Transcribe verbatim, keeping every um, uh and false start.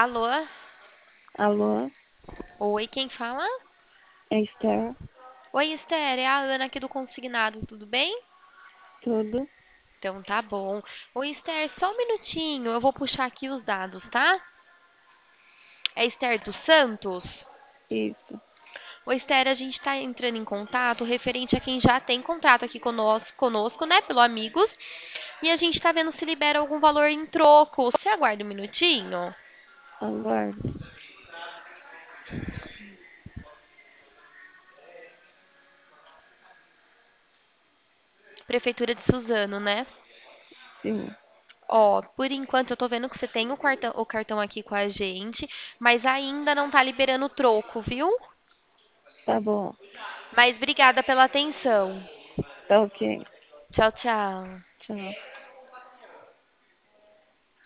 Alô? Alô, Oi, quem fala? é Esther, Oi, Esther, é a Ana aqui do Consignado, tudo bem? tudo Então tá bom. Oi, Esther, só um minutinho, eu vou puxar aqui os dados, tá? É Esther dos Santos? isso. Oi, Esther, a gente tá entrando em contato referente a quem já tem contrato aqui conosco, conosco, né, pelo Amigos, e a gente tá vendo se libera algum valor em troco. Você aguarda um minutinho? Aguardo. Prefeitura de Suzano, né? Sim, Ó, por enquanto eu tô vendo que você tem o cartão, o cartão aqui com a gente, mas ainda não tá liberando o troco, viu? tá bom. Mas obrigada pela atenção. Tá ok. Tchau, tchau. Tchau.